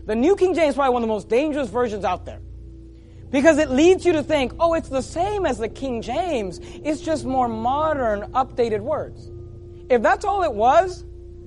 The New King James is probably one of the most dangerous versions out there. Because it leads you to think, oh, it's the same as the King James. It's just more modern, updated words. If that's all it was,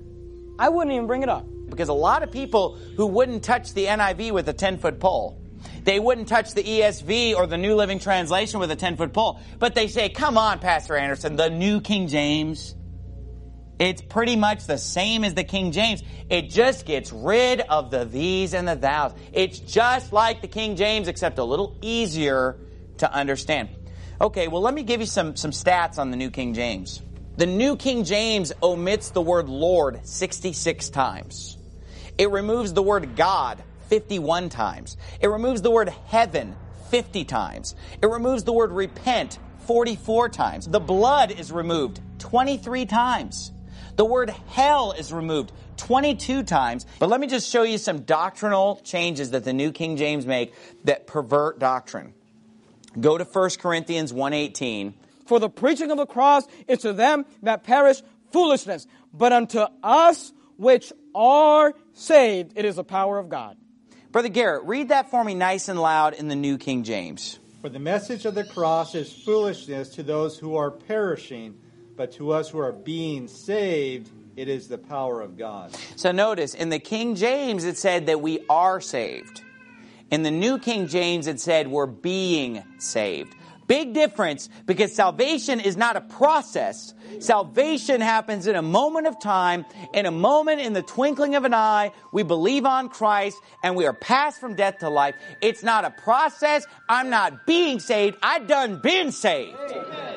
I wouldn't even bring it up. Because a lot of people who wouldn't touch the NIV with a 10-foot pole, they wouldn't touch the ESV or the New Living Translation with a 10-foot pole, but they say, come on, Pastor Anderson, the New King James, it's pretty much the same as the King James. It just gets rid of the these and the thous. It's just like the King James, except a little easier to understand. Okay, well, let me give you some stats on the New King James. The New King James omits the word Lord 66 times. It removes the word God 51 times. It removes the word heaven 50 times. It removes the word repent 44 times. The blood is removed 23 times. The word hell is removed 22 times. But let me just show you some doctrinal changes that the New King James make that pervert doctrine. Go to 1 Corinthians 1:18. For the preaching of the cross is to them that perish foolishness, but unto us which are saved, it is the power of God. Brother Garrett, read that for me nice and loud in the New King James. For the message of the cross is foolishness to those who are perishing, but to us who are being saved, it is the power of God. So notice, in the King James it said that we are saved. In the New King James it said we're being saved. Big difference, because salvation is not a process. Salvation happens in a moment of time, in a moment, in the twinkling of an eye. We believe on Christ and we are passed from death to life. It's not a process. I'm not being saved. I've done been saved. Amen.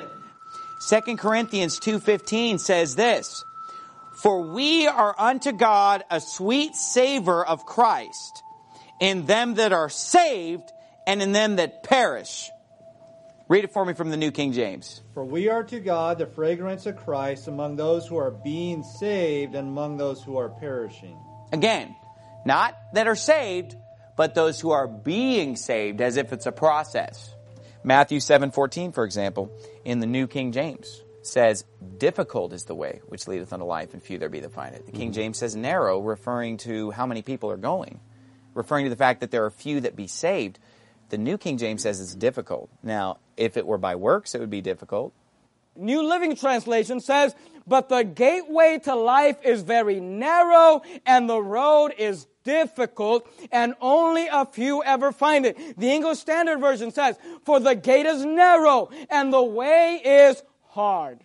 2 Corinthians 2:15 says this, for we are unto God a sweet savor of Christ in them that are saved and in them that perish. Read it for me from the New King James. For we are to God the fragrance of Christ among those who are being saved and among those who are perishing. Again, not that are saved, but those who are being saved, as if it's a process. Matthew 7:14, for example, in the New King James, says, difficult is the way which leadeth unto life, and few there be that find it. The King James says narrow, referring to how many people are going, referring to the fact that there are few that be saved. The New King James says it's difficult. Now, if it were by works, it would be difficult. New Living Translation says, but the gateway to life is very narrow, and the road is difficult, and only a few ever find it. The English Standard Version says, for the gate is narrow, and the way is hard.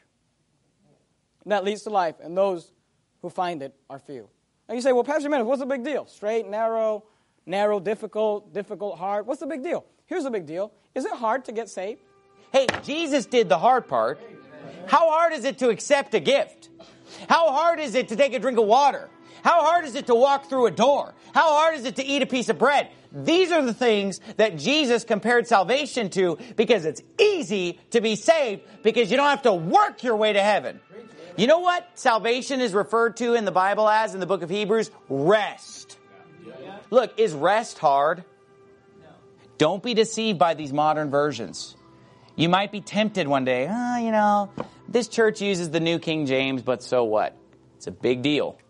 And that leads to life, and those who find it are few. Now you say, well, Pastor Menace, what's the big deal? Straight, narrow, difficult, hard. What's the big deal? Here's the big deal. Is it hard to get saved? Hey, Jesus did the hard part. How hard is it to accept a gift? How hard is it to take a drink of water? How hard is it to walk through a door? How hard is it to eat a piece of bread? These are the things that Jesus compared salvation to, because it's easy to be saved because you don't have to work your way to heaven. You know what salvation is referred to in the Bible as, in the book of Hebrews? Rest. Look, is rest hard? Don't be deceived by these modern versions. You might be tempted one day, this church uses the New King James, but so what? It's a big deal.